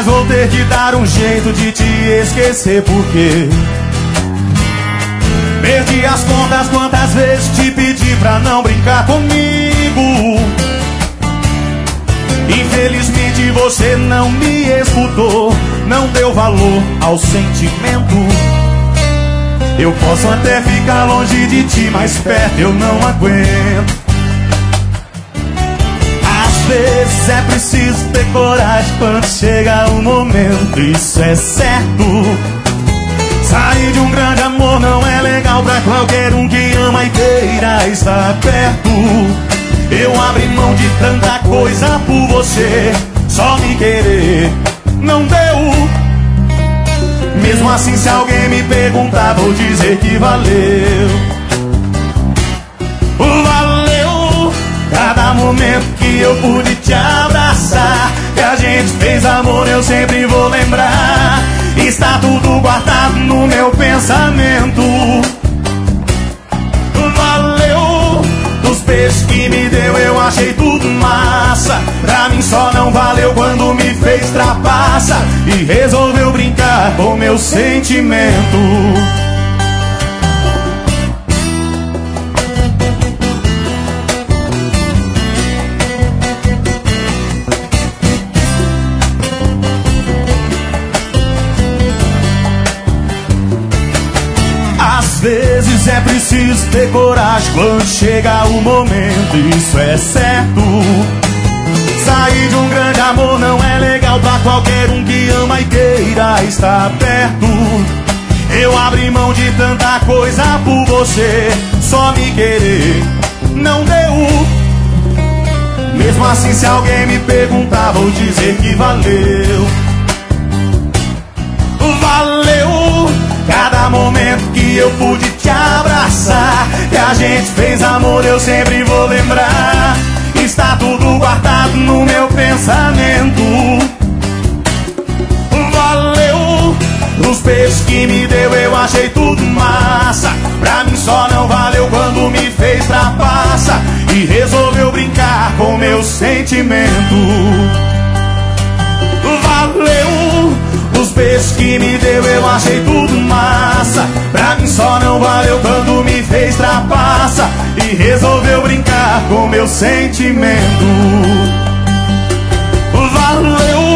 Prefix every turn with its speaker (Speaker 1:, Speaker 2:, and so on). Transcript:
Speaker 1: mas vou ter que dar um jeito de te esquecer, porque perdi as contas quantas vezes te pedi pra não brincar comigo. Infelizmente você não me escutou, não deu valor ao sentimento. Eu posso até ficar longe de ti, mas perto eu não aguento. Às vezes é preciso ter coragem quando chega o momento, isso é certo. Sair de um grande amor não é legal pra qualquer um que ama e queira estar perto. Eu abri mão de tanta coisa por você, só me querer não deu. Mesmo assim, se alguém me perguntar, vou dizer que valeu. Valeu cada momento que eu pude te abraçar, que a gente fez amor, eu sempre vou lembrar. Está tudo guardado no meu pensamento. Valeu dos beijos que me deu, eu achei tudo massa. Pra mim só não valeu quando me fez trapaça e resolveu brincar com meu sentimento. Às vezes é preciso ter coragem quando chega o momento, isso é certo. Sair de um grande amor não é legal pra qualquer um que ama e queira estar perto. Eu abri mão de tanta coisa por você, só me querer não deu. Mesmo assim, se alguém me perguntar, vou dizer que valeu. Valeu cada momento que eu pude te abraçar, que a gente fez amor, eu sempre vou lembrar. Está tudo guardado no meu pensamento. Valeu os beijos que me deu, eu achei tudo massa. Pra mim só não valeu quando me fez trapaça e resolveu brincar com meu sentimento. Valeu os beijos que me deu, eu achei tudo massa. Pra mim só não valeu quando me fez trapaça e resolveu brincar com meu sentimento. Valeu